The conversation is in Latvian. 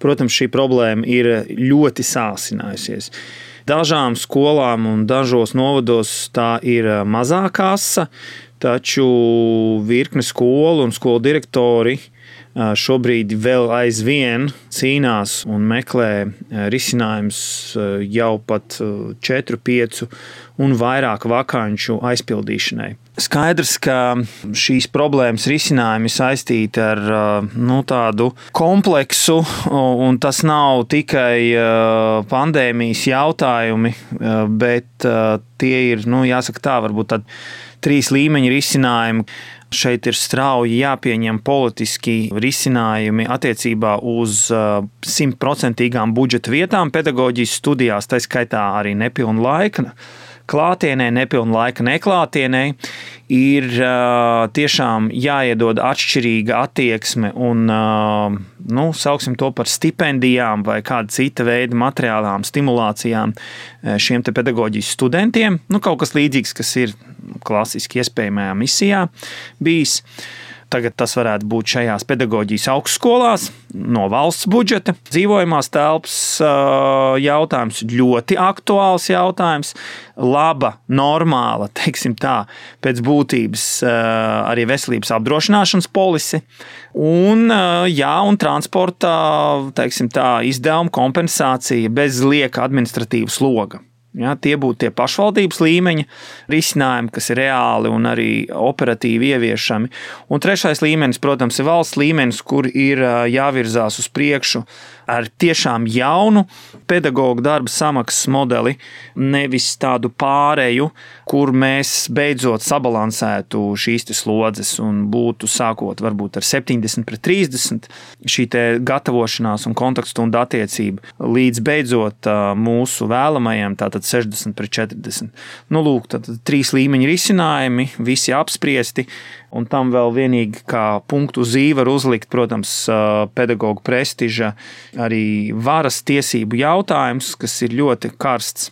protams, šī problēma ir ļoti sāsinājusies. Dažām skolām un dažos novados tā ir mazā kasa, taču virkne skolu un skolu direktori šobrīd vēl aizvien cīnās un meklē risinājumus jau pat 4, 5 un vairāk vakanču aizpildīšanai. Skaidrs, ka šīs problēmas risinājumi saistīti ar tādu kompleksu, un tas nav tikai pandēmijas jautājumi, bet tie ir, jāsaka tā, varbūt tādi 3 līmeņa risinājumi. Šeit ir strauji jāpieņem politiski risinājumi attiecībā uz 100% budžeta vietām pedagoģijas studijās, tā skaitā arī nepilna laika klātienē, nepilna laika neklātienē. Ir tiešām jāiedod atšķirīga attieksme un, sauksim to par stipendijām vai kāda cita veida materiālām, stimulācijām šiem te pedagoģijas studentiem. Kaut kas līdzīgs, kas ir klasiski iespējamajā misijā bijis. Tagad tas varētu būt šajās pedagoģijas augstskolās no valsts budžeta. Dzīvojamās telpas jautājums ir ļoti aktuāls jautājums. Laba, normāla, teiksim tā, pēc būtības arī veselības apdrošināšanas polisi. Un transporta, teiksim tā, izdevuma kompensācija bez lieka administratīva sloga. Ja, tie būtu tie pašvaldības līmeņa risinājumi, kas ir reāli un arī operatīvi ieviešami. Un 3. līmenis, protams, ir valsts līmenis, kur ir jāvirzās uz priekšu ar tiešām jaunu pedagoģu darba samaksas modeli, nevis tādu pāreju, kur mēs beidzot sabalansētu šīs slodzes un būtu sākot varbūt ar 70/30 šī te gatavošanās un kontaktstundu attiecība līdz beidzot mūsu vēlamajiem, tātad 60/40. Lūk, tad 3 līmeņa risinājumi, visi apspriesti, un tam vēl vienīgi kā punktu uz i var uzlikt, protams, pedagoģu prestiža, arī varas tiesību jautājums, kas ir ļoti karsts